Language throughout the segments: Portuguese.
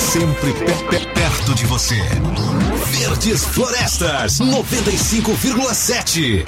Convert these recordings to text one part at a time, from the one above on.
sempre perto de você. Verdes Florestas 95,7.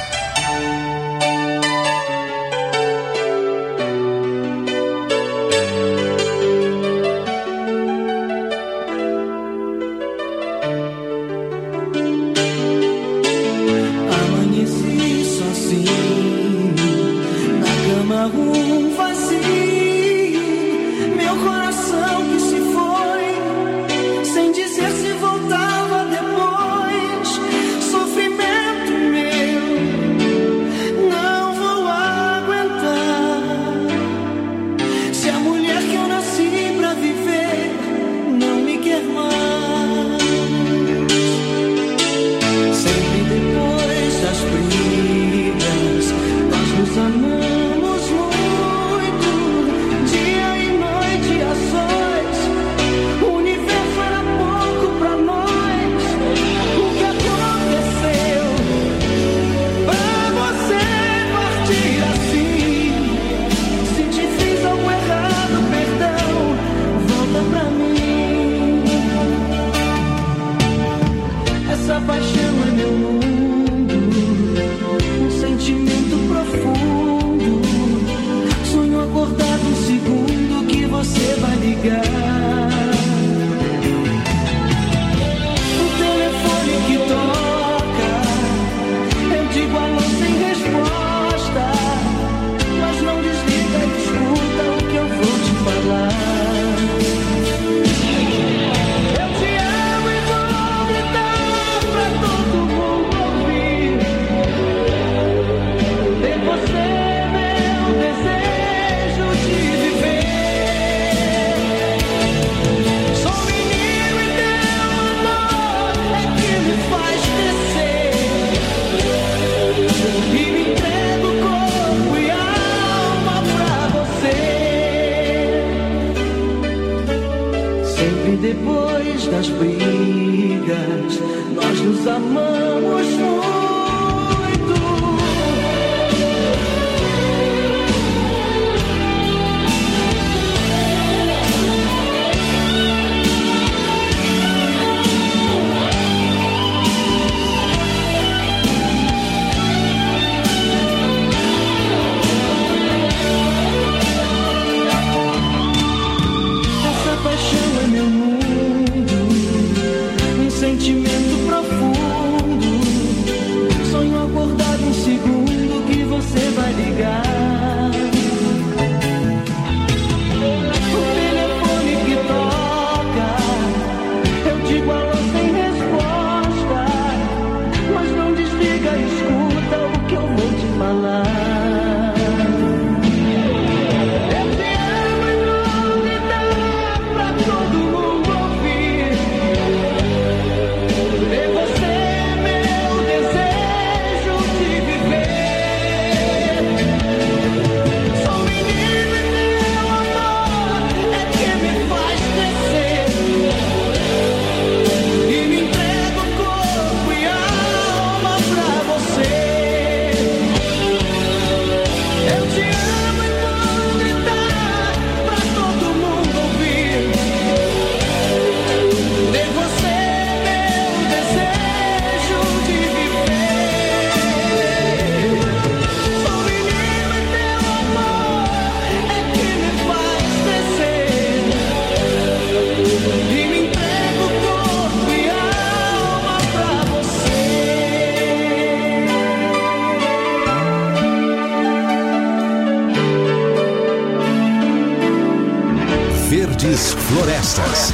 Florestas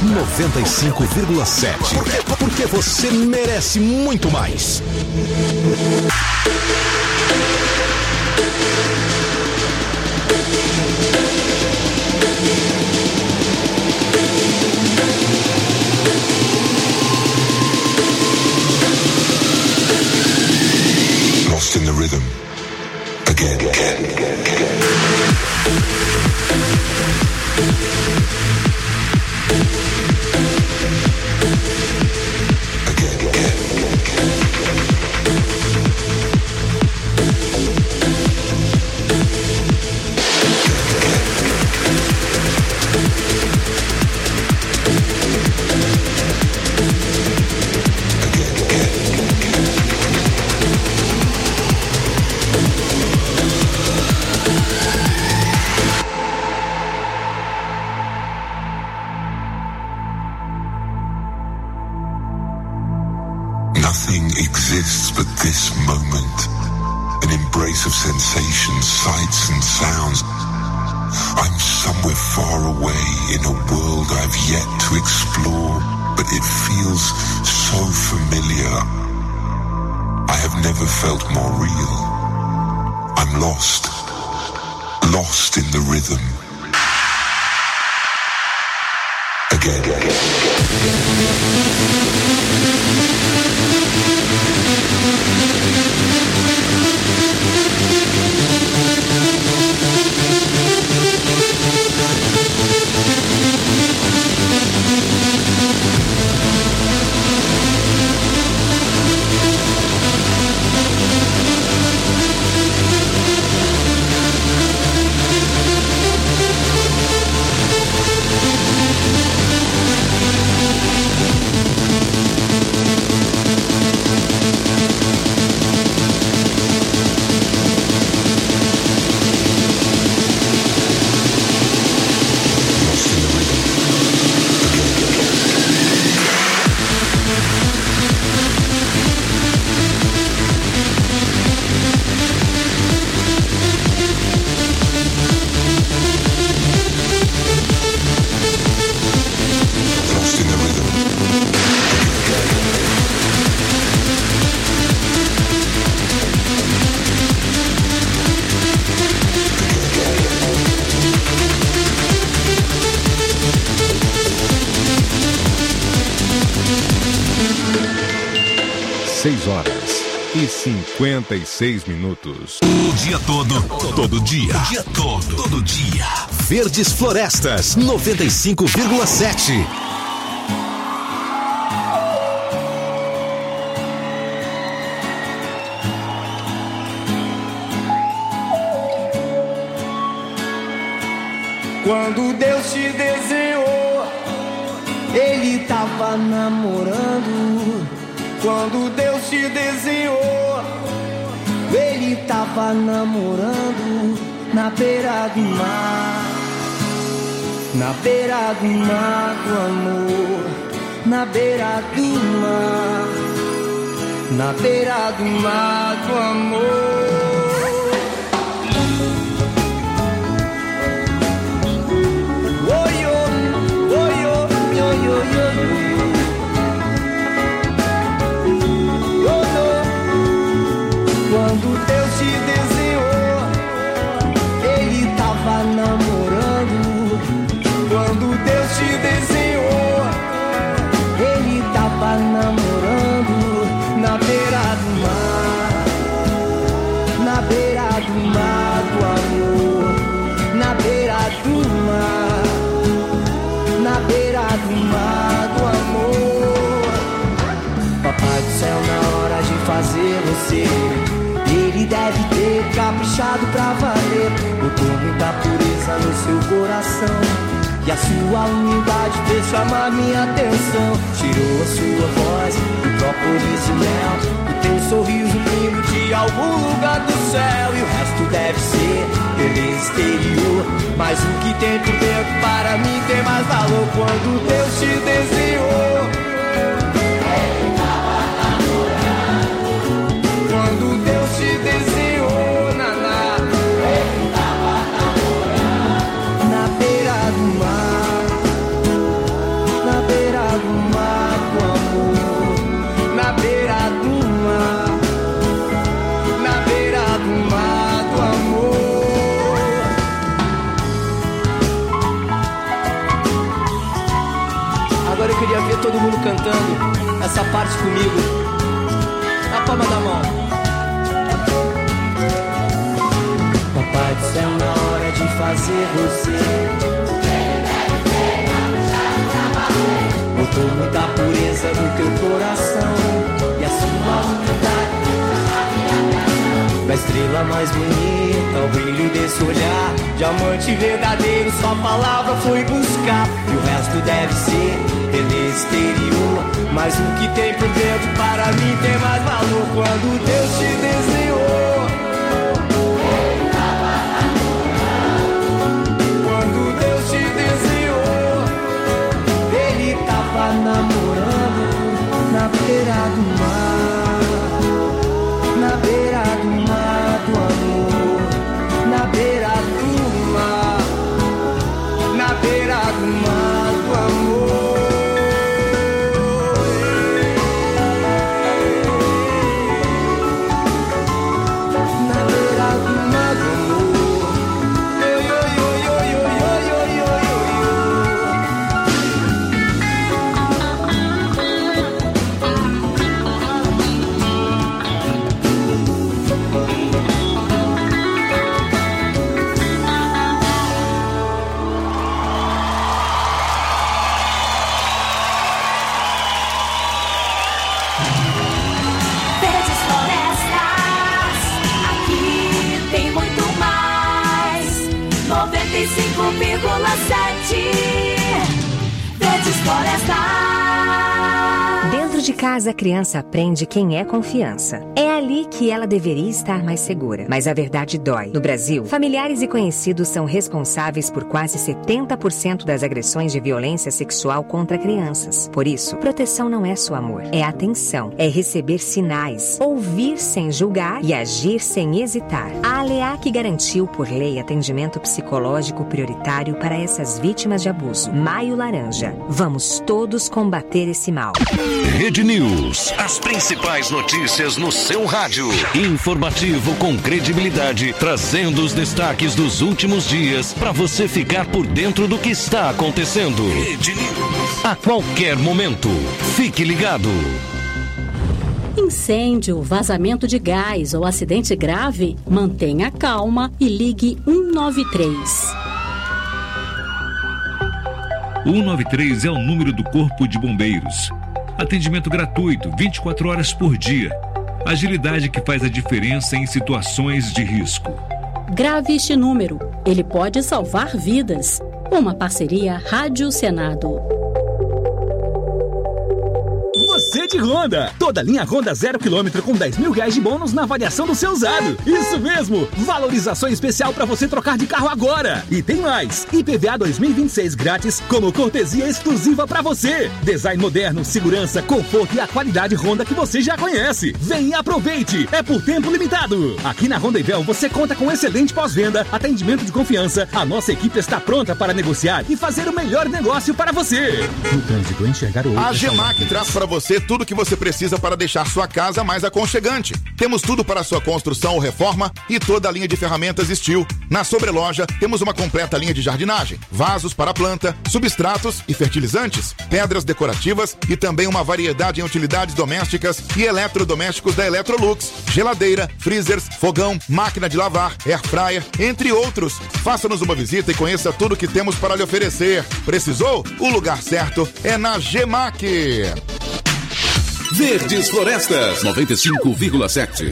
95,7. Porque você merece muito mais. Lost in the rhythm. Again. Nothing exists but this moment. An embrace of sensations, sights and sounds. I'm somewhere far away in a world I've yet to explore, but it feels so familiar. I have never felt more real. I'm lost in the rhythm. Again. Horas e 56 minutos. O dia todo, todo dia. O dia todo dia. Verdes Florestas 95,7. Quando Deus te desenhou, Ele tava namorando. Quando Deus te desenhou, Ele tava namorando na beira do mar. Na beira do mar do amor. Na beira do mar. Na beira do mar do amor. Quando Deus te desenhou, Ele tava namorando. Quando Deus te desenhou, Ele tava namorando na beira do mar. Na beira do mar do amor. Na beira do mar. Na beira do mar do amor. Papai do céu, na hora de fazer você, Ele deve ter caprichado pra valer. Botou muita pureza no seu coração, e a sua humildade fez chamar minha atenção. Tirou a sua voz do própolis de mel, o teu sorriso lindo de algum lugar do céu. E o resto deve ser beleza exterior, mas o que tem por dentro para mim tem mais valor. Quando Deus te desenhou, Ele tava namorando. Quando Deus te desenhou, naná, Ele tava namorando na beira do mar. Na beira do mar do amor. Na beira do mar. Na beira do mar do amor. Agora eu queria ver todo mundo cantando essa parte comigo. Na palma da mão. Papai do céu, na hora de fazer você, botou muita pureza no teu coração, e a sua humildade da estrela mais bonita, o brilho desse olhar, diamante verdadeiro, sua palavra foi buscar. E o resto deve ser beleza exterior, mas o que tem por dentro para mim tem mais valor. Quando Deus te desenhou, Ele tava namorando. Quando Deus te desenhou, Ele tava namorando na beira do mar. Floresta. Dentro de casa, a criança aprende quem é confiança. É ali que ela deveria estar mais segura. Mas a verdade dói. No Brasil, familiares e conhecidos são responsáveis por quase 70% das agressões de violência sexual contra crianças. Por isso, proteção não é só amor. É atenção. É receber sinais, ouvir sem julgar e agir sem hesitar. A ALEAC garantiu por lei atendimento psicológico prioritário para essas vítimas de abuso. Maio Laranja. Vamos todos combater esse mal. Rede News. As principais notícias no seu rádio. Informativo com credibilidade, trazendo os destaques dos últimos dias para você ficar por dentro do que está acontecendo. Rede News. A qualquer momento. Fique ligado. Incêndio, vazamento de gás ou acidente grave? Mantenha calma e ligue 193. 193 é o número do Corpo de Bombeiros. Atendimento gratuito, 24 horas por dia. Agilidade que faz a diferença em situações de risco. Grave este número. Ele pode salvar vidas. Uma parceria Rádio Senado. Você de Honda. Toda linha Honda 0 km com 10 mil reais de bônus na avaliação do seu usado. Isso mesmo. Valorização especial para você trocar de carro agora. E tem mais. IPVA 2026 grátis como cortesia exclusiva para você. Design moderno, segurança, conforto e a qualidade Honda que você já conhece. Vem e aproveite. É por tempo limitado. Aqui na Honda Ivel você conta com excelente pós-venda, atendimento de confiança. A nossa equipe está pronta para negociar e fazer o melhor negócio para você. No trânsito, enxergar o outro. A Gemac traz para você tudo que você precisa para deixar sua casa mais aconchegante. Temos tudo para sua construção ou reforma e toda a linha de ferramentas Steel. Na sobreloja, temos uma completa linha de jardinagem, vasos para planta, substratos e fertilizantes, pedras decorativas e também uma variedade em utilidades domésticas e eletrodomésticos da Electrolux, geladeira, freezers, fogão, máquina de lavar, air fryer, entre outros. Faça-nos uma visita e conheça tudo que temos para lhe oferecer. Precisou? O lugar certo é na Gemac. Verdes Florestas 95,7.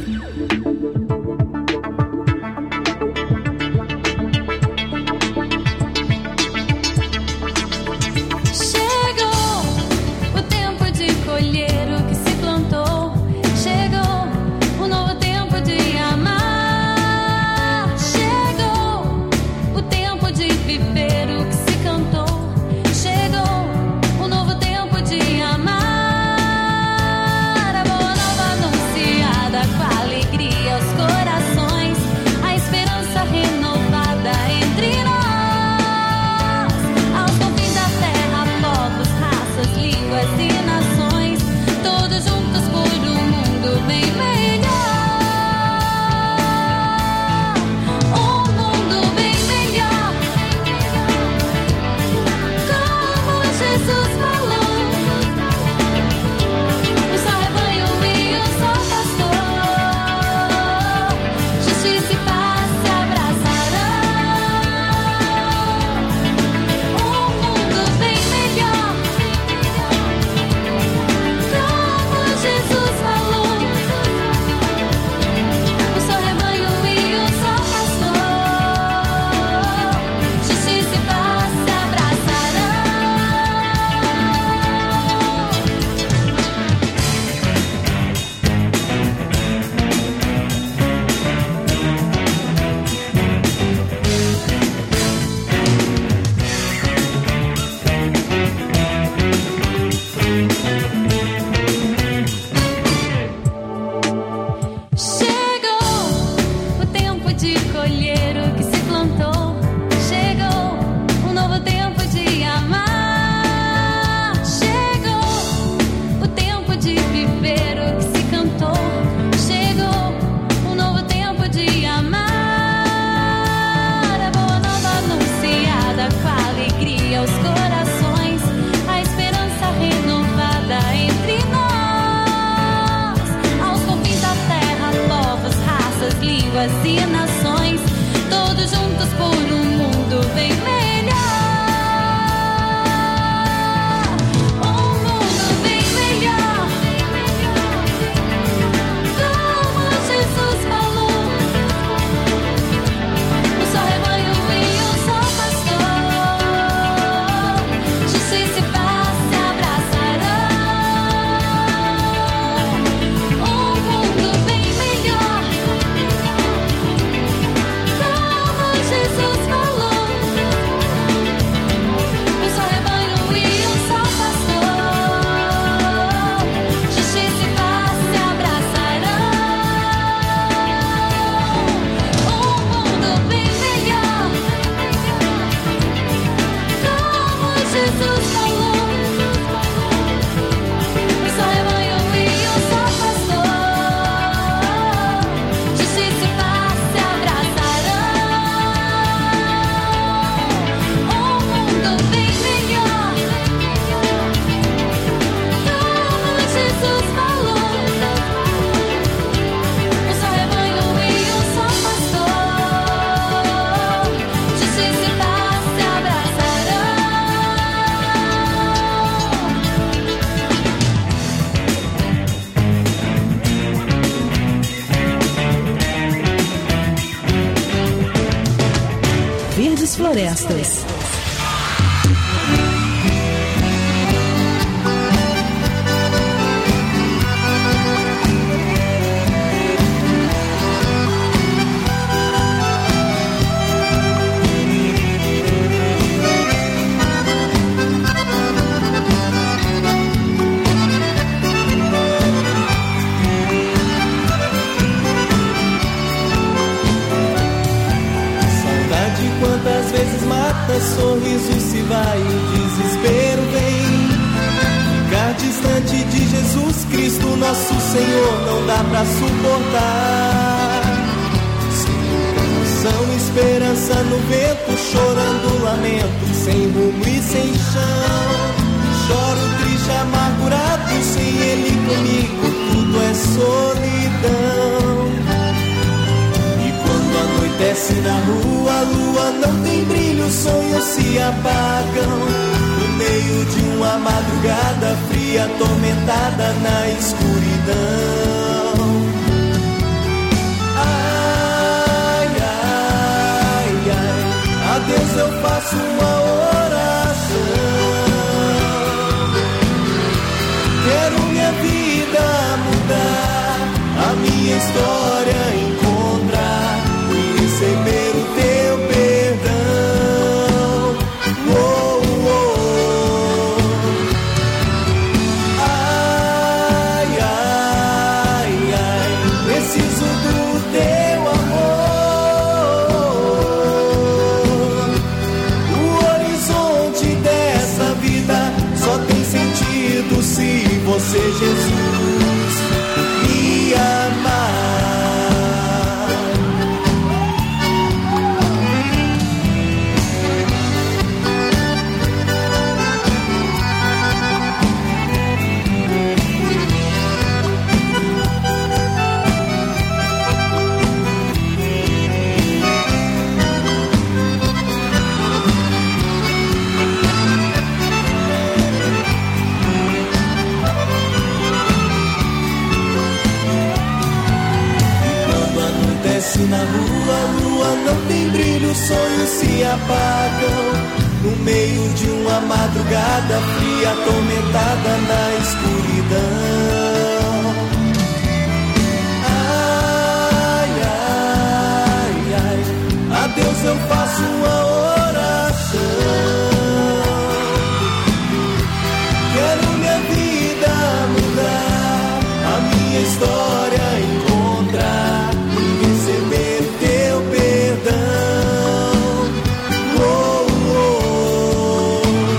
Vacinações, todos juntos por um mundo bem melhor. Um mundo bem melhor. Como Jesus falou, um só rebanho e um só pastor. Justiça e paz se das Florestas. Sorriso se vai, o desespero vem. Ficar distante de Jesus Cristo, nosso Senhor, não dá pra suportar. Sem canção, esperança no vento, chorando lamento, sem rumo e sem chão. Choro triste, amargurado, sem Ele comigo, tudo é solidão. Anoitece na rua, a lua não tem brilho, os sonhos se apagam. No meio de uma madrugada fria, atormentada na escuridão. Ai, ai, ai, a Deus eu faço uma oração. Quero minha vida mudar, a minha história encontrar, receber o teu perdão. Oh, oh. Ai, ai, ai, preciso do teu amor. O horizonte dessa vida só tem sentido se você, Jesus, me amar. Na rua, a lua não tem brilho, os sonhos se apagam. No meio de uma madrugada fria, atormentada na escuridão. Ai, ai, ai, a Deus eu faço uma oração. Quero minha vida mudar, a minha história encontrar, receber teu perdão. Oh, oh.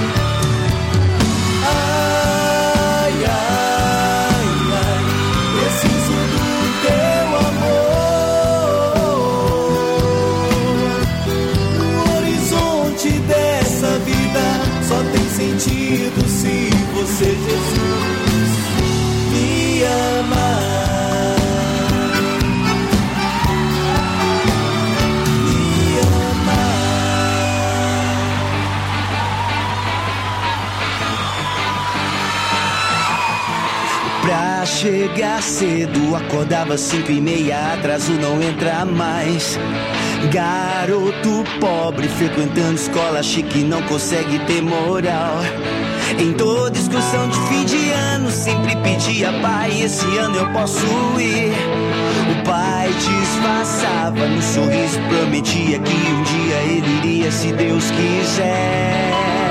Ai, ai, ai, preciso do teu amor. O horizonte dessa vida só tem sentido se você, Jesus, me amar. Pra chegar cedo, acordava 5:30, atraso não entra mais. Garoto pobre, frequentando escola chique, não consegue ter moral. Em toda excursão de fim de ano, sempre pedia pai, esse ano eu posso ir. O pai disfarçava no sorriso, prometia que um dia ele iria, se Deus quiser.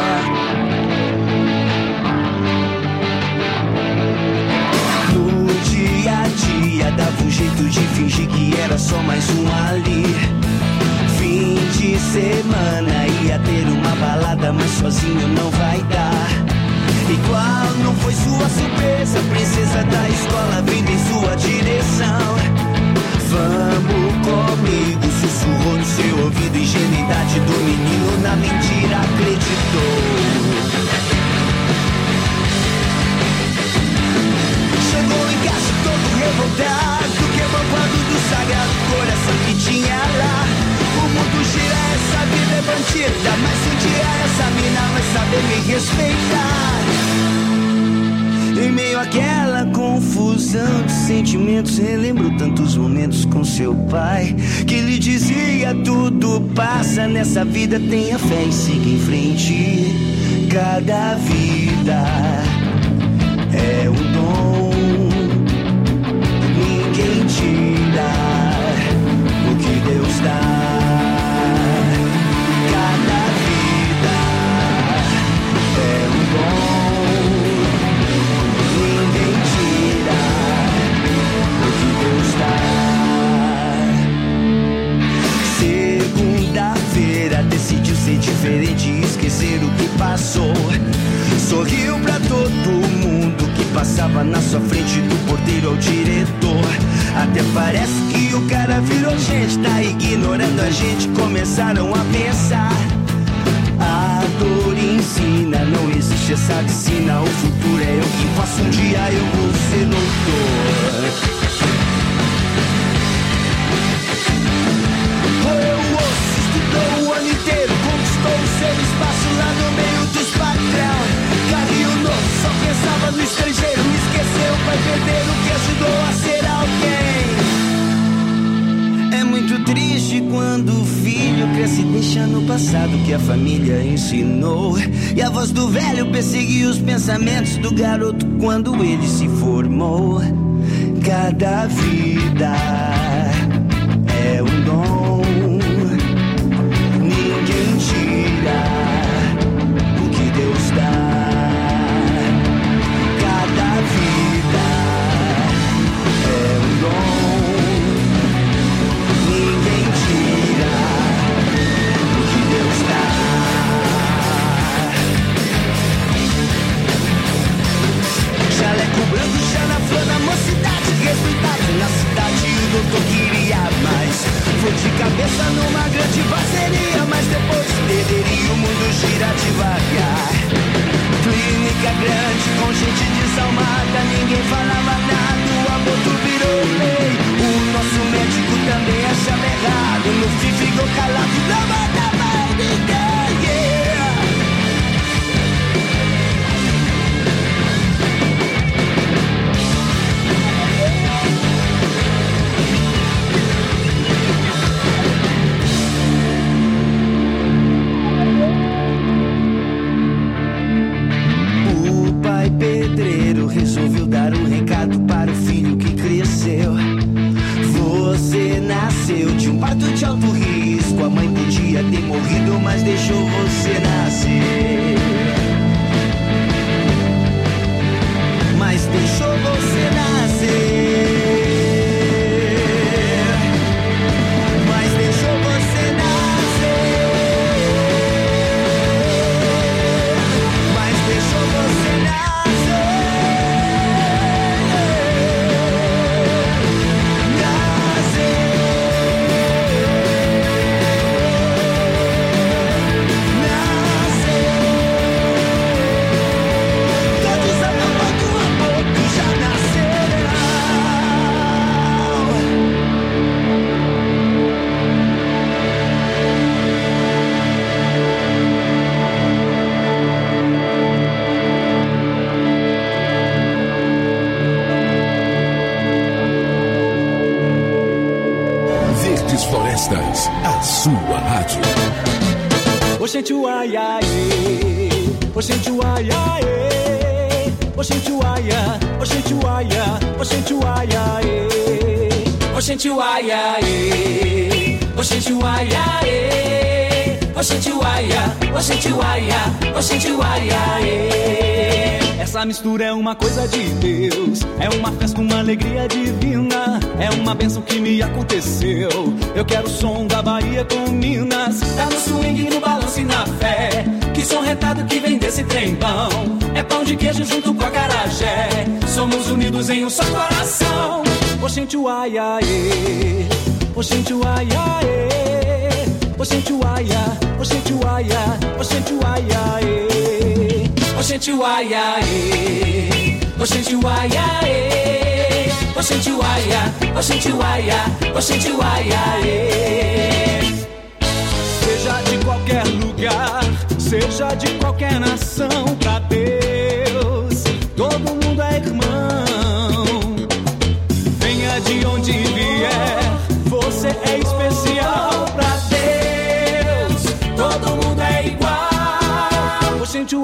Dava um jeito de fingir que era só mais um ali. Fim de semana ia ter uma balada, mas sozinho não vai dar. Igual não foi sua surpresa, princesa da escola vindo em sua direção. Vamos comigo, sussurrou no seu ouvido, ingenuidade do menino na mentira acreditou. Chegou em casa todo revoltado, quebrou o quadro do sagrado coração que tinha lá. O mundo gira, essa vida é bandida, mas um dia essa mina vai saber me respeitar. Em meio àquela confusão, explosão de sentimentos. Relembro tantos momentos com seu pai, que lhe dizia: tudo passa nessa vida, tenha fé e siga em frente. Cada vida é um dom, ninguém tira o que Deus dá. Decidiu ser diferente e esquecer o que passou. Sorriu pra todo mundo que passava na sua frente, do porteiro ao diretor. Até parece que o cara virou gente, tá ignorando a gente. Começaram a pensar: a dor ensina, não existe essa medicina. O futuro é eu que faço, um dia eu vou ser doutor. O ano inteiro conquistou o seu espaço lá no meio dos patrão. Carrinho novo, só pensava no estrangeiro. Esqueceu, vai perder o que ajudou a ser alguém. É muito triste quando o filho cresce e deixa no passado que a família ensinou. E a voz do velho perseguiu os pensamentos do garoto quando ele se formou. Cada vida é um dom, o que Deus dá. Cada vida é um dom, ninguém tira o que Deus dá. Jaleco branco já na flor da mocidade, respeitado na cidade, o doutor queria mais. Foi de cabeça numa grande parceria, mas depois perderia, o mundo gira devagar. Clínica grande com gente desalmada, ninguém falava nada, o aborto virou lei. O nosso médico também achava errado, no fim ficou calado, não manda mais ninguém, yeah. Pedreiro resolveu dar um recado para o filho que cresceu. Você nasceu de um parto de alto risco. A mãe podia ter morrido, mas deixou você nascer. Mas deixou você nascer. Mas deixou você nascer. Mas deixou você nascer. Florestas, a sua rádio. Oxente uaiaê, oxente uaiaê, oxente uaia, oxente uaia, oxente uaiaê, oxente uaiaê, oxente uaiaê, oxente uaia, oxente uaia, oxente uaiaê. Essa mistura é uma coisa de Deus, é uma festa, uma alegria divina, é uma bênção que me aconteceu. Eu quero o som da Bahia com Minas, tá no swing, no balanço e na fé. Que som retado que vem desse trembão, é pão de queijo junto com acarajé. Somos unidos em um só coração. Oxente uaiaê, oxente uaiaê, oxente uaia, oxente uaia, oxente uaiaê. Oxente uaiaê, oxente uaiaê, oxente uaia, oxente uaia, oxente uaiaê. Seja de qualquer lugar, seja de qualquer nação, pra Deus todo mundo é irmão.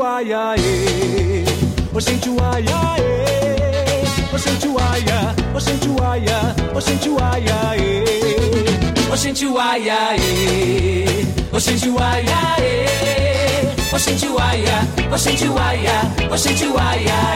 uaia, oxente uaia, oxente uaia, oxente uaia, oxente uaia, oxente uaia, oxente uaia, oxente uaia, oxente uaia, oxente uaia.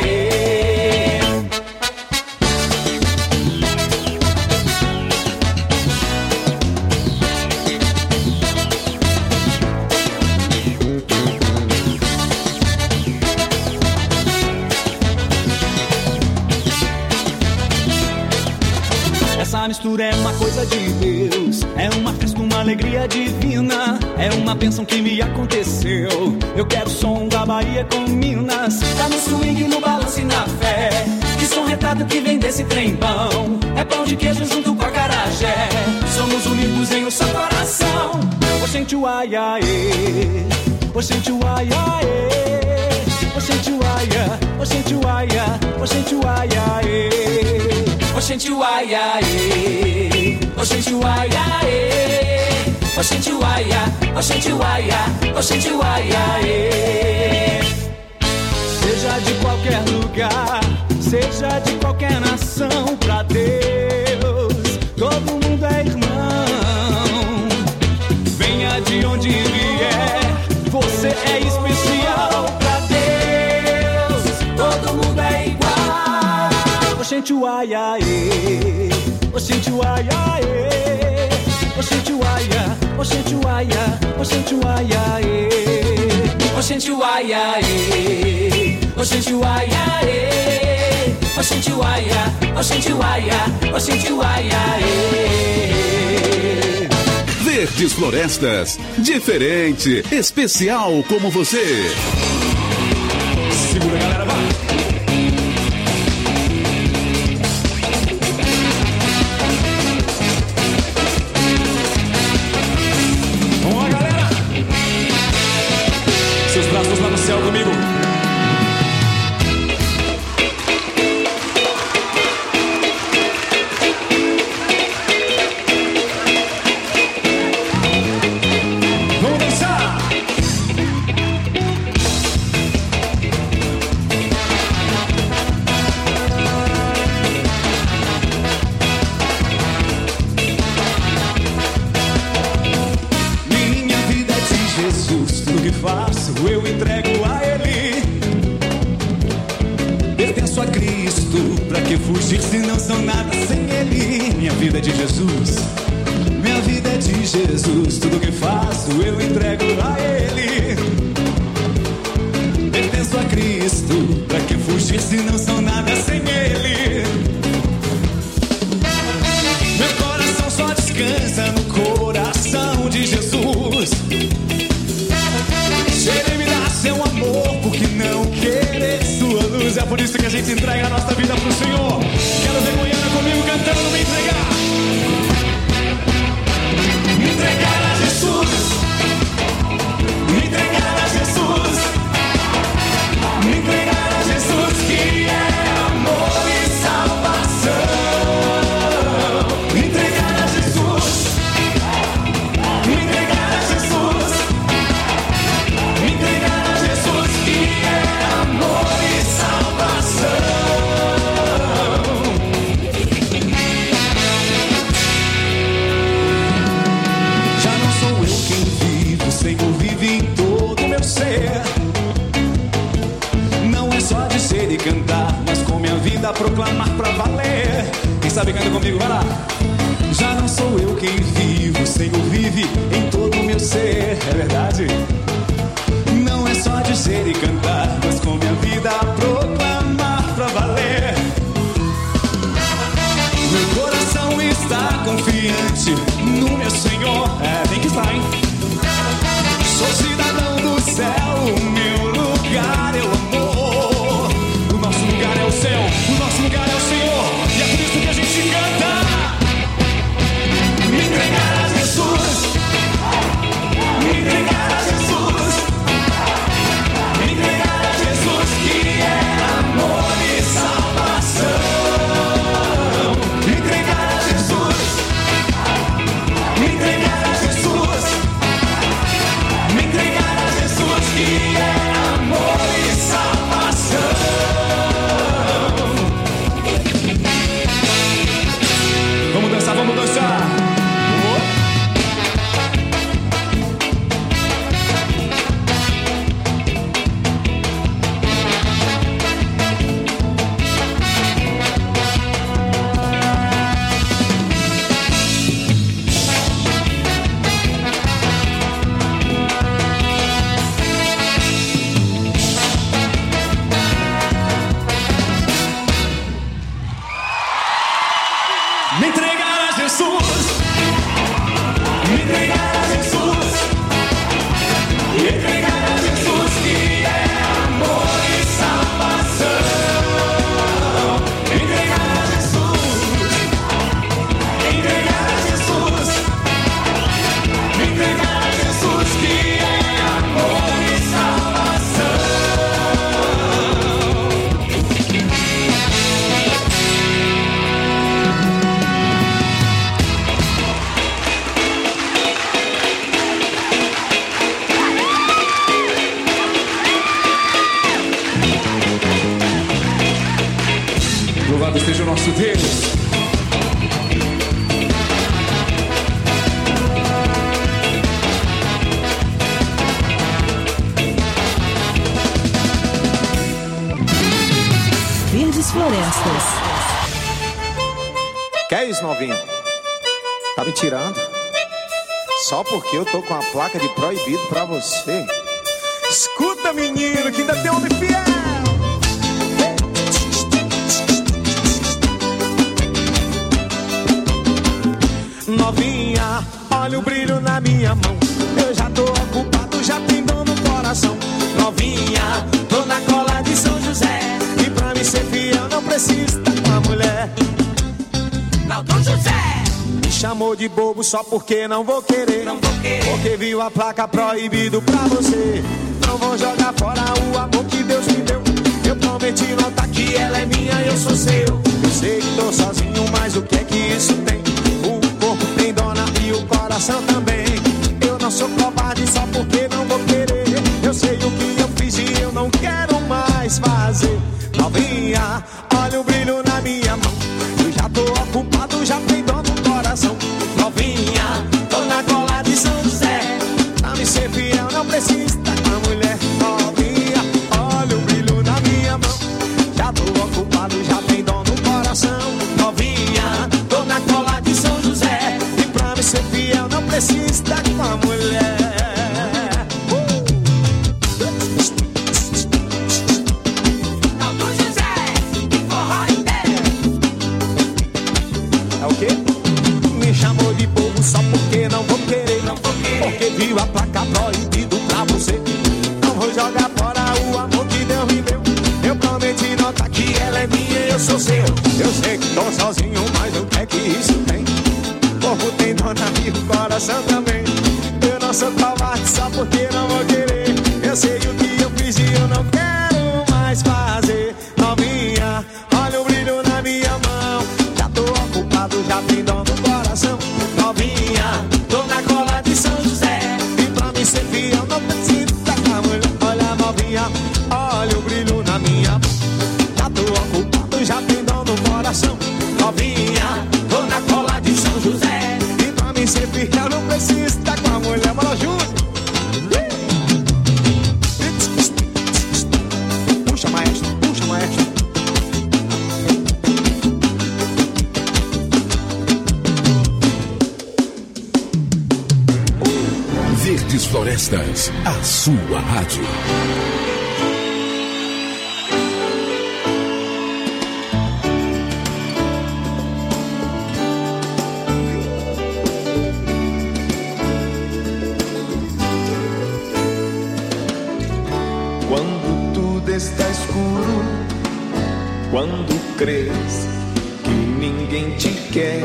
Essa mistura é uma coisa de Deus, é uma festa, uma alegria divina, é uma bênção que me aconteceu. Eu quero som da Bahia com Minas, tá no swing, no balanço e na fé. Que som retrato que vem desse trem bom, é pão de queijo junto com acarajé. Somos unidos em um só coração. Oxente uaia, oxente uaia, oxente uaia, oxente uaia, oxente uaia, oxente uaia, oxente uaia, oxente uaia, oxente uaia, oxente uaia. Seja de qualquer lugar, seja de qualquer nação, pra Deus todo mundo é irmão. Venha de onde vier, você é especial. Pra Deus todo mundo é igual. Oxente uaia, oxente uaia, oxente uaia, oxente uaia, oxente uaia, oxente uaia, oxente uaia, oxente uaia, oxente uaia, oxente uaia. Verdes Florestas, diferente, especial como você. Segura, galera, vai! Vamos lá, galera! Seus braços lá no céu comigo. Eu entrego a Ele. Pertenço a Cristo. Pra que fugir se não sou nada sem Ele? Minha vida é de Jesus. Minha vida é de Jesus. Tudo que faço eu entrego a Ele. Pertenço a Cristo. Pra que fugir se não sou nada sem Ele? Meu coração só descansa no coração de Jesus. Se Ele me dá seu amor, por que não querer sua luz? É por isso que a gente entrega a nossa vida pro Senhor. Quero ver Goiânia comigo cantando Me Entregar. Me entregar a Jesus. Me entregar a Jesus. Me entregar a Jesus, que é amor e salvação. Me entregar a Jesus. Me entregar a Jesus. Me entregar a Jesus, que é amor e salvação. Já não sou eu quem vive, o Senhor vive em todo o meu ser. Não é só dizer e cantar, mas com minha vida proclamar pra valer. Quem sabe canta comigo, vai lá. Já não sou eu quem vive, o Senhor vive em todo o meu ser. É verdade? Não é só dizer e cantar, mas com minha vida proclamar pra valer. Meu coração está confiante no meu Senhor. Tem que estar, hein? Sou cidadão do céu, o meu lugar é o amor. O nosso lugar é o céu, o nosso lugar é o Senhor. E é por isso que a gente canta. Me entregar a Jesus. Me entregar a Jesus. Me entregar a Jesus, que é seja o nosso Deus. Verdes Florestas. Que é isso, novinho? Tá me tirando? Só porque eu tô com a placa de proibido pra você. Escuta, menino, que ainda tem homem fiel. Novinha, olha o brilho na minha mão. Eu já tô ocupado, já tem dor no coração. Novinha, tô na cola de São José. E pra me ser fiel não precisa estar com a mulher. Naldão José me chamou de bobo só porque não vou querer. Porque viu a placa proibido pra você. Não vou jogar fora o amor que Deus me deu. Eu prometi notar que ela é minha e eu sou seu. Eu sei que tô sozinho, mas o que é que isso tem? O corpo tem dona e o coração também. Eu não sou covarde só porque não vou querer. Eu sei o que eu fiz e eu não quero mais fazer. Novinha, olha o brilho na minha mão. Eu já tô ocupado, já tem dor no coração. Novinha, tô na cola de São José. Pra me ser fiel não precisa estar com a mulher. Novinha, olha o brilho na minha mão. Já tô ocupado, já tem dor no coração. Novinha, tô na cola de São José. E pra me ser fiel não precisa estar com a mulher. Só porque não vou querer, porque viu a placa proibido pra você. Não vou jogar fora o amor que Deus me deu. Eu prometi notar que ela é minha e eu sou seu. Eu sei que tô sozinho, mas o que é que isso tem? O corpo tem dona e o coração também. Eu não sou covarde só porque não vou querer. Eu sei o que eu fiz e eu não quero mais fazer. Novinha, olha o brilho na minha mão. Já tô ocupado, já tem dor no coração. Novinha, tô na cola de São José. E pra me ser fiel não precisa estar com a mulher. Olha, novinha, olha o brilho na minha mão. Já tô ocupado, já tem dor no coração. Novinha, tô na cola de São José. E pra me ser fiel não precisa estar com a mulher. Bora junto. Puxa, maestro, puxa, maestro. Verdes Florestas, a sua rádio. Quando tudo está escuro, quando crês que ninguém te quer,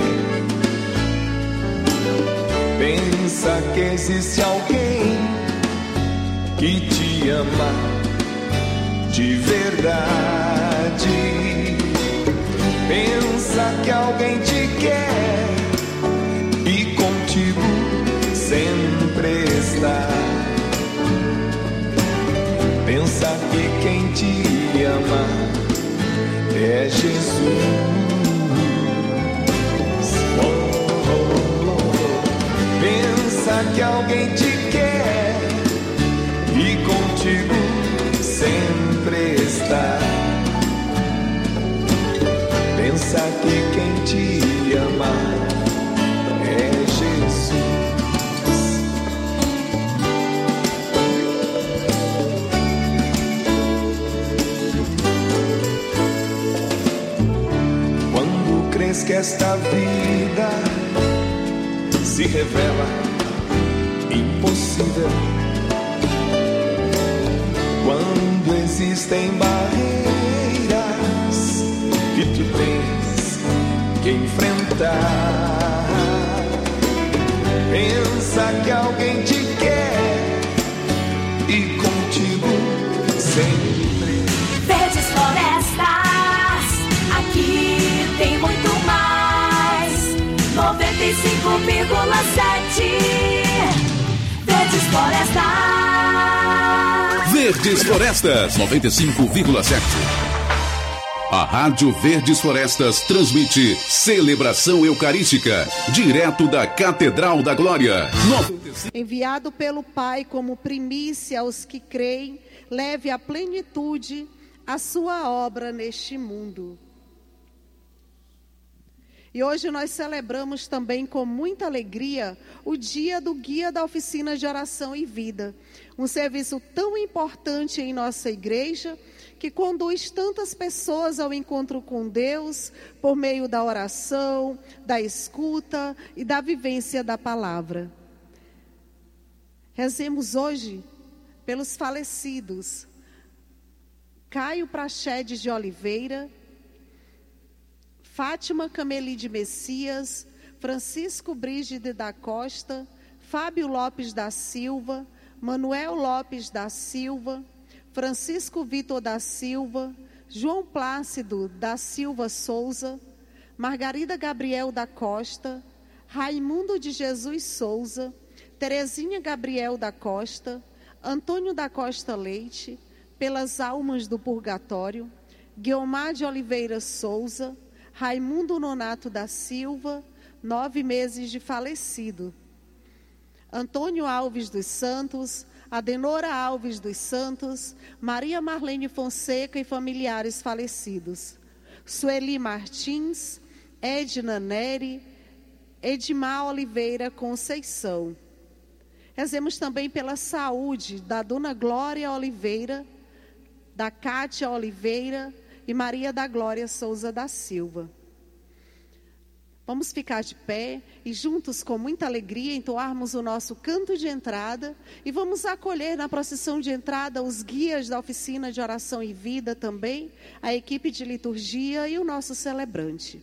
pensa que existe alguém que te ama de verdade. Pensa que alguém te quer e contigo sempre está. Pensa que quem te ama é Jesus. Pensa que alguém te quer e contigo sempre está. Pensa que quem te ama é Jesus. Quando crês que esta vida se revela impossível, quando existem barreiras que tu tens que enfrentar, pensa que alguém te quer e contigo sempre. Verdes Florestas, aqui tem muito mais. 95,7 Verdes Florestas. Verdes Florestas 95,7. A Rádio Verdes Florestas transmite Celebração Eucarística, direto da Catedral da Glória. Enviado pelo Pai como primícia aos que creem, leve à plenitude a sua obra neste mundo. E hoje nós celebramos também com muita alegria o dia do Guia da Oficina de Oração e Vida. Um serviço tão importante em nossa igreja, que conduz tantas pessoas ao encontro com Deus por meio da oração, da escuta e da vivência da palavra. Rezemos hoje pelos falecidos. Caio Prachedes de Oliveira, Fátima Cameli de Messias, Francisco Brígide da Costa, Fábio Lopes da Silva, Manuel Lopes da Silva, Francisco Vitor da Silva, João Plácido da Silva Souza, Margarida Gabriel da Costa, Raimundo de Jesus Souza, Terezinha Gabriel da Costa, Antônio da Costa Leite, pelas almas do purgatório, Guiomar de Oliveira Souza, Raimundo Nonato da Silva, 9 meses de falecido. Antônio Alves dos Santos, Adenora Alves dos Santos, Maria Marlene Fonseca e familiares falecidos. Sueli Martins, Edna Neri, Edmar Oliveira Conceição. Rezemos também pela saúde da Dona Glória Oliveira, da Cátia Oliveira e Maria da Glória Souza da Silva. Vamos ficar de pé e juntos, com muita alegria, entoarmos o nosso canto de entrada e vamos acolher na procissão de entrada os guias da Oficina de Oração e Vida também, a equipe de liturgia e o nosso celebrante.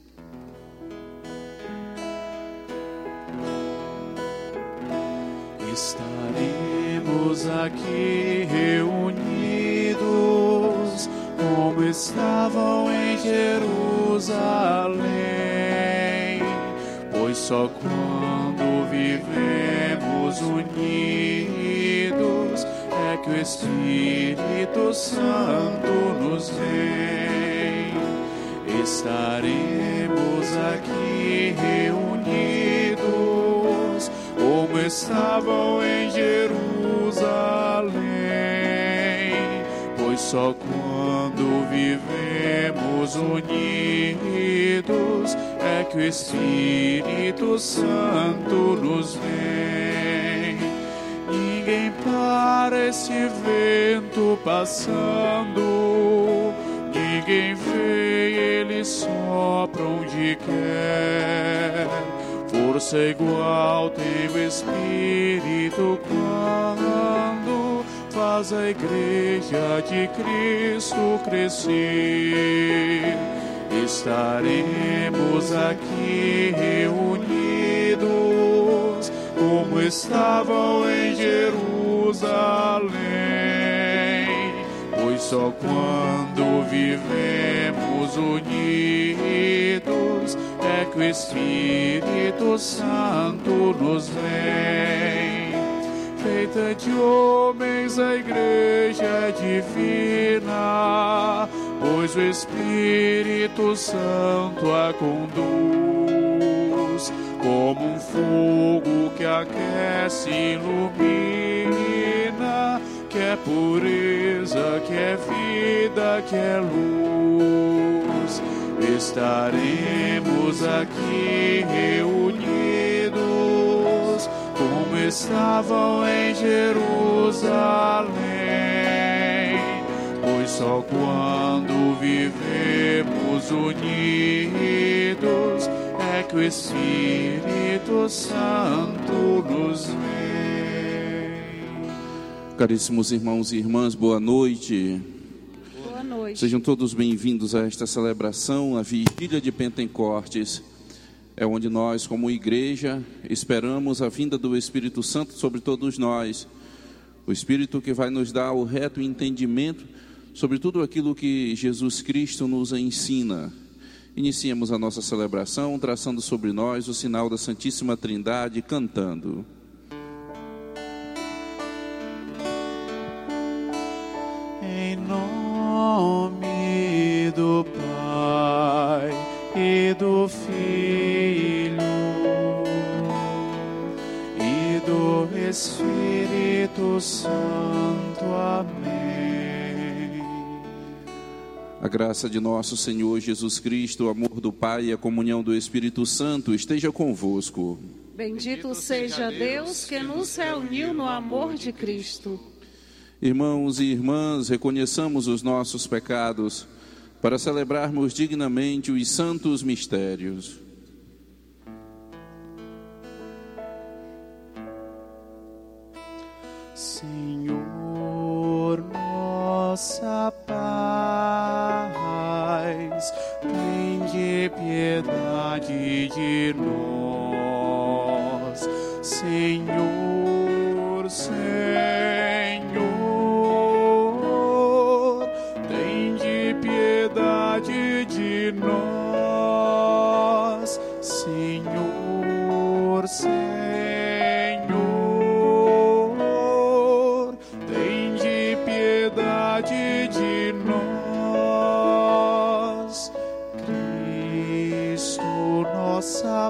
Estaremos aqui reunidos como estavam em Jerusalém, pois só quando vivemos unidos é que o Espírito Santo nos vem. Estaremos aqui reunidos como estavam em Jerusalém, pois só quando vivemos unidos é que o Espírito Santo nos vem. Ninguém para esse vento passando, ninguém vê, ele sopra onde quer. Força igual tem o Espírito quando faz a igreja de Cristo crescer. Estaremos aqui reunidos como estavam em Jerusalém, pois só quando vivemos unidos é que o Espírito Santo nos vem. Feita de homens a igreja divina, pois o Espírito Santo a conduz, como um fogo que aquece e ilumina, que é pureza, que é vida, que é luz. Estaremos aqui reunidos como estavam em Jerusalém, pois só quando vivemos unidos é que o Espírito Santo nos vem. Caríssimos irmãos e irmãs, boa noite. Boa noite. Sejam todos bem-vindos a esta celebração, a Vigília de Pentecostes. É onde nós, como igreja, esperamos a vinda do Espírito Santo sobre todos nós. O Espírito que vai nos dar o reto entendimento sobre tudo aquilo que Jesus Cristo nos ensina. Iniciemos a nossa celebração, traçando sobre nós o sinal da Santíssima Trindade, cantando. Em nome do Pai, e do Filho e do Espírito Santo. Amém. A graça de nosso Senhor Jesus Cristo, o amor do Pai e a comunhão do Espírito Santo esteja convosco. Bendito seja Deus que nos reuniu no amor de Cristo. Irmãos e irmãs, reconheçamos os nossos pecados para celebrarmos dignamente os santos mistérios. Senhor, nossa paz, tende piedade de nós. Senhor, Senhor, tende piedade de nós. Senhor, Senhor, tende piedade de nós. Cristo, nossa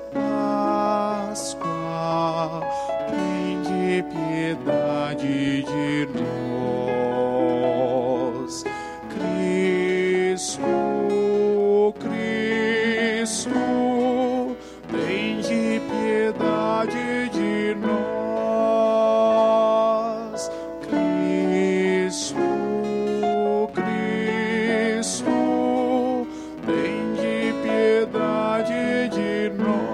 Páscoa, tende piedade de nós. Cristo, Cristo, tende piedade de nós. Cristo, Cristo, tende piedade de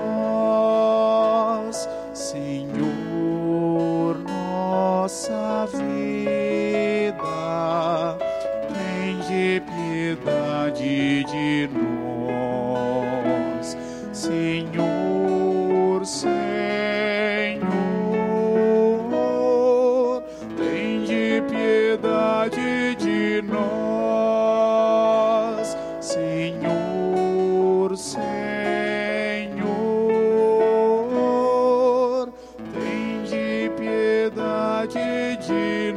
nós. Senhor, nossa vida, tende piedade de nós. Senhor, Senhor, tende piedade de nós. Senhor, Senhor, tende piedade de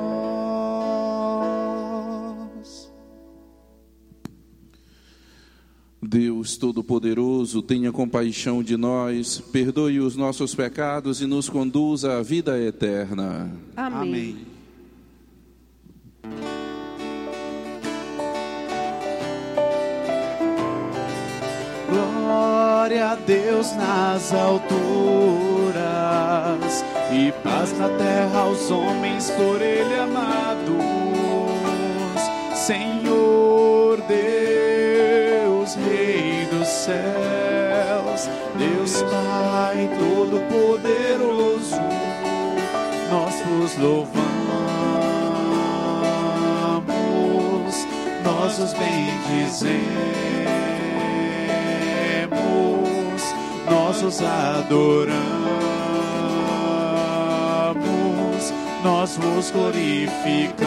nós. Deus Todo-Poderoso, tenha compaixão de nós, perdoe os nossos pecados e nos conduza à vida eterna. Amém. Glória a Deus nas alturas e paz na terra aos homens por Ele amados. Senhor Deus, Rei dos céus, Deus Pai Todo-Poderoso, nós vos louvamos, nós os bendizemos, nós os adoramos, nós vos glorificamos,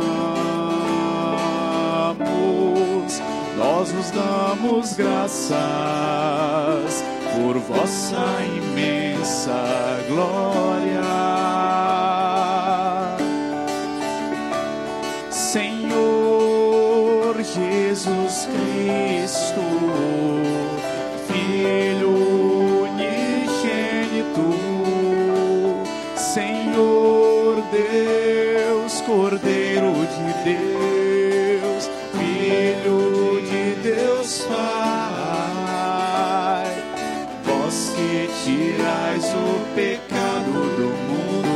nós vos damos graças por vossa imensa glória. Senhor Jesus Cristo, Filho unigênito, Senhor Deus, Cordeiro de Deus, Filho de Deus Pai, vós que tirais o pecado do mundo,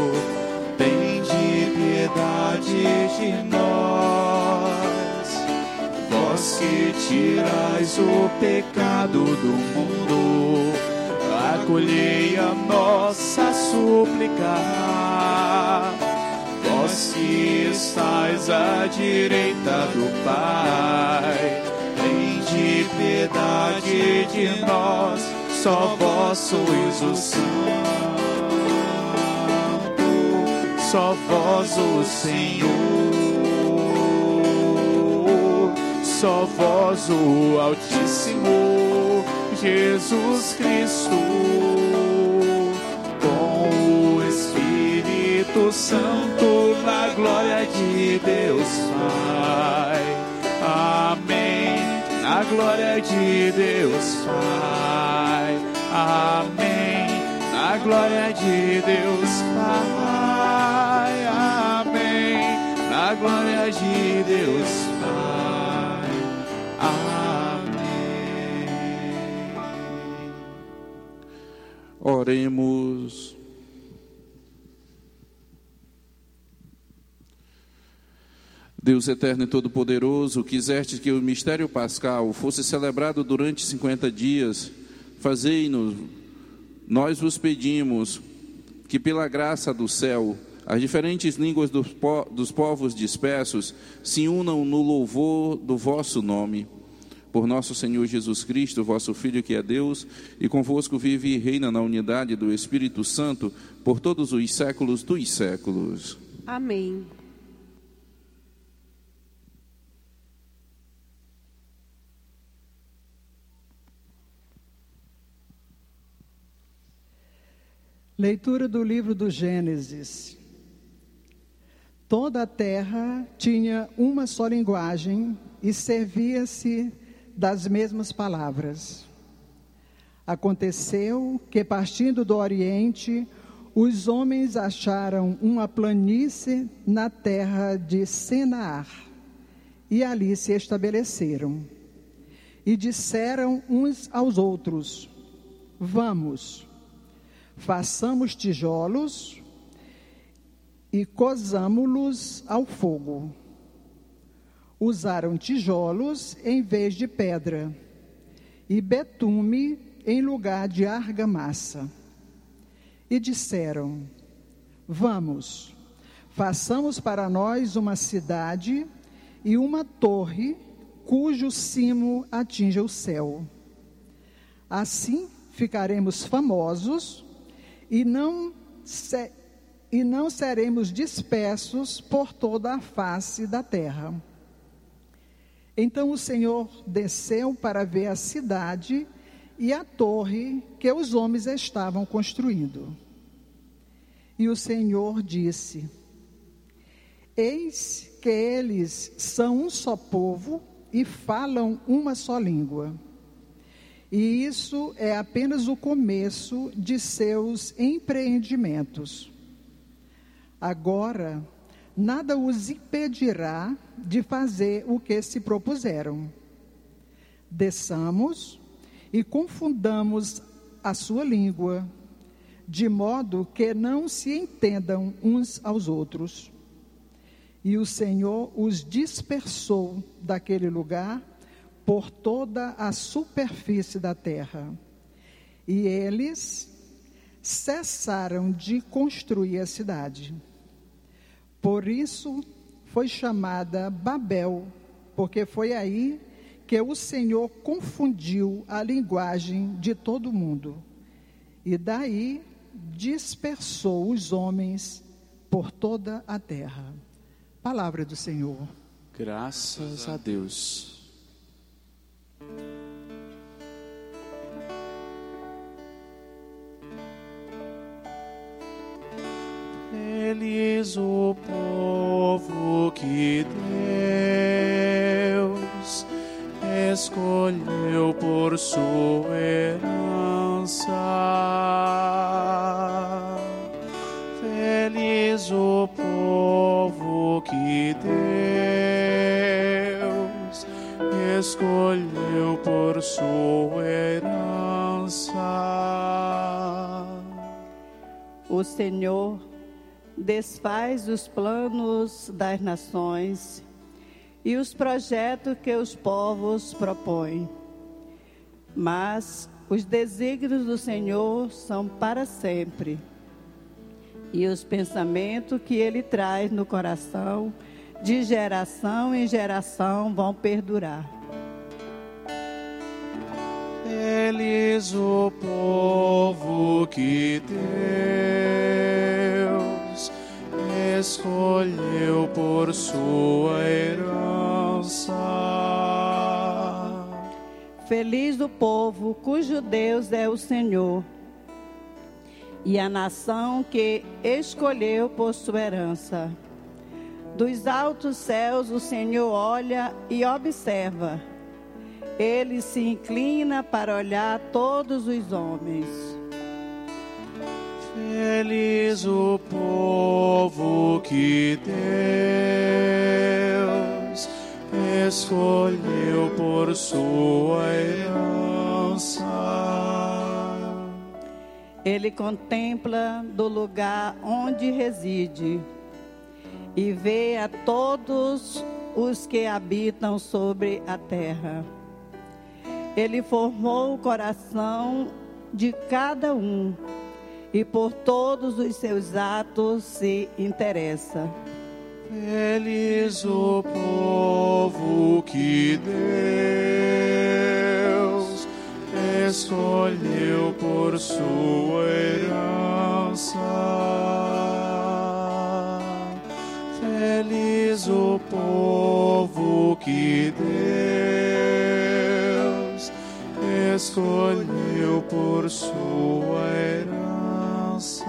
tende piedade de nós. Vós que tirais o pecado do mundo, acolhei a nossa súplica. Vós que estais à direita do Pai, tende piedade de nós. Só vós sois o Santo, só vós o Senhor, só vós o Altíssimo Jesus Cristo, com o Espírito Santo, na glória de Deus Pai. Amém. Na na glória de Deus Pai. Amém, na glória de Deus Pai. Amém, na glória de Deus Pai. Amém. Oremos. Deus eterno e todo-poderoso, quiseste que o mistério pascal fosse celebrado durante 50 dias, fazei-nos, nós vos pedimos, que pela graça do céu, as diferentes línguas dos povos dispersos se unam no louvor do vosso nome. Por nosso Senhor Jesus Cristo, vosso Filho que é Deus, e convosco vive e reina na unidade do Espírito Santo, por todos os séculos dos séculos. Amém. Leitura do livro do Gênesis. Toda a terra tinha uma só linguagem e servia-se das mesmas palavras. Aconteceu que, partindo do Oriente, os homens acharam uma planície na terra de Senaar e ali se estabeleceram. E disseram uns aos outros: vamos, façamos tijolos e cozamo-los ao fogo. Usaram tijolos em vez de pedra e betume em lugar de argamassa. E disseram: vamos, façamos para nós uma cidade e uma torre cujo cimo atinja o céu. Assim ficaremos famosos e não seremos dispersos por toda a face da terra. Então o Senhor desceu para ver a cidade e a torre que os homens estavam construindo. E o Senhor disse: eis que eles são um só povo e falam uma só língua. E isso é apenas o começo de seus empreendimentos. Agora, nada os impedirá de fazer o que se propuseram. Desçamos e confundamos a sua língua, de modo que não se entendam uns aos outros. E o Senhor os dispersou daquele lugar por toda a superfície da terra. E eles cessaram de construir a cidade. Por isso foi chamada Babel, porque foi aí que o Senhor confundiu a linguagem de todo mundo. E daí dispersou os homens por toda a terra. Palavra do Senhor. Graças a Deus. Feliz o povo que Deus escolheu por sua herança. Feliz o povo que Deus escolheu por sua herança. O Senhor desfaz os planos das nações e os projetos que os povos propõem. Mas os desígnios do Senhor são para sempre, e os pensamentos que Ele traz no coração, de geração em geração, vão perdurar. Feliz o povo que Deus escolheu por sua herança. Feliz o povo cujo Deus é o Senhor, e a nação que escolheu por sua herança. Dos altos céus o Senhor olha e observa. Ele se inclina para olhar todos os homens. Feliz o povo que Deus escolheu por sua herança. Ele contempla do lugar onde reside e vê a todos os que habitam sobre a terra. Ele formou o coração de cada um e por todos os seus atos se interessa. Feliz o povo que Deus escolheu por sua herança. Feliz o povo que Deus escolheu por sua herança.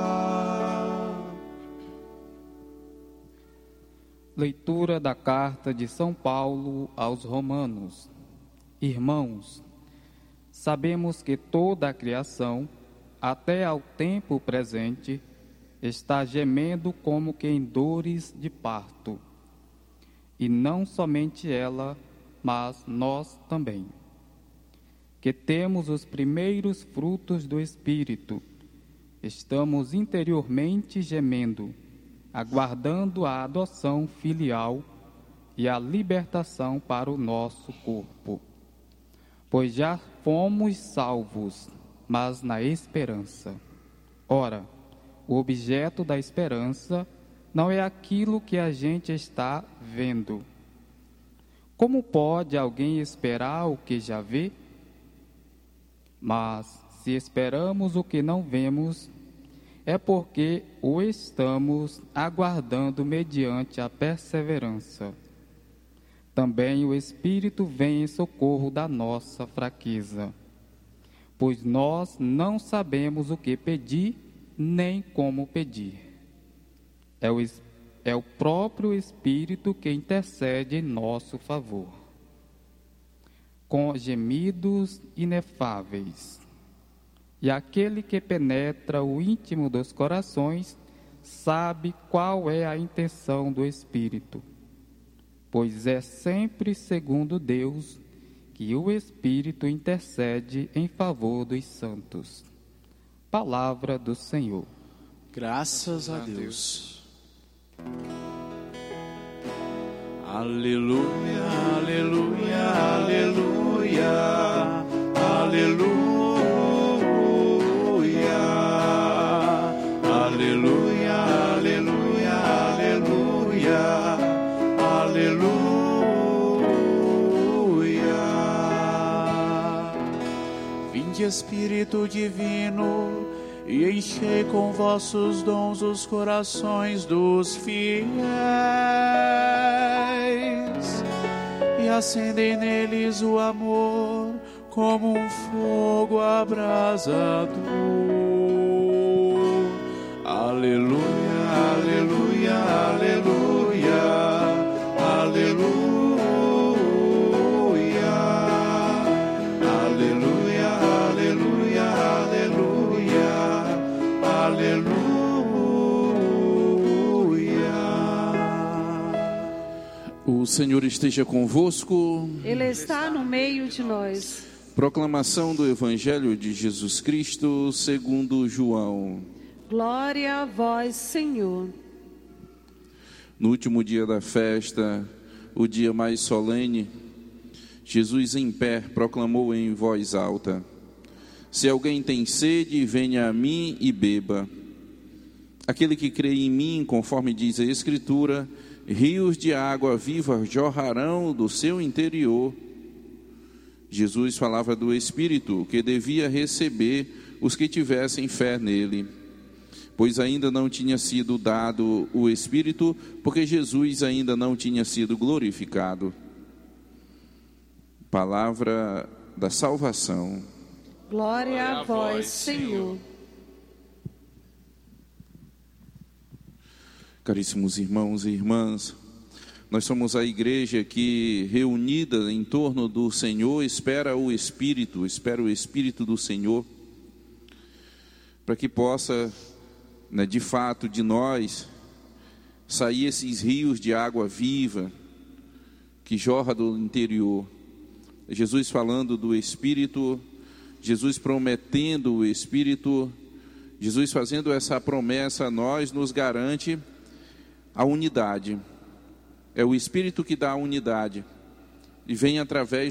Leitura da carta de São Paulo aos Romanos. Irmãos, sabemos que toda a criação, até ao tempo presente, está gemendo como que em dores de parto. E não somente ela, mas nós também, que temos os primeiros frutos do Espírito, estamos interiormente gemendo, aguardando a adoção filial e a libertação para o nosso corpo. Pois já fomos salvos, mas na esperança. Ora, o objeto da esperança não é aquilo que a gente está vendo. Como pode alguém esperar o que já vê? Mas se esperamos o que não vemos, é porque o estamos aguardando mediante a perseverança. Também o Espírito vem em socorro da nossa fraqueza, pois nós não sabemos o que pedir, nem como pedir. É o próprio Espírito que intercede em nosso favor, com gemidos inefáveis. E aquele que penetra o íntimo dos corações sabe qual é a intenção do Espírito, pois é sempre segundo Deus que o Espírito intercede em favor dos santos. Palavra do Senhor. Graças a Deus. Aleluia, aleluia, aleluia, aleluia. Aleluia, aleluia, aleluia, aleluia. Vinde Espírito Divino e enchei com vossos dons os corações dos fiéis e acendei neles o amor como um fogo abrasador. Aleluia, aleluia, aleluia, aleluia, aleluia, aleluia, aleluia, aleluia. O Senhor esteja convosco. Ele está no meio de nós. Proclamação do Evangelho de Jesus Cristo segundo João. Glória a vós, Senhor. No último dia da festa, o dia mais solene, Jesus em pé proclamou em voz alta: se alguém tem sede, venha a mim e beba. Aquele que crê em mim, conforme diz a Escritura, rios de água viva jorrarão do seu interior. Jesus falava do Espírito que devia receber os que tivessem fé nele, pois ainda não tinha sido dado o Espírito, porque Jesus ainda não tinha sido glorificado. Palavra da salvação. Glória a vós, Senhor. Caríssimos irmãos e irmãs, Nós somos a igreja que, reunida em torno do Senhor, espera o Espírito do Senhor, para que possa, de fato, de nós, sair esses rios de água viva, que jorra do interior. Jesus falando do Espírito, Jesus prometendo o Espírito, Jesus fazendo essa promessa a nós, nos garante a unidade. É o Espírito que dá a unidade e vem através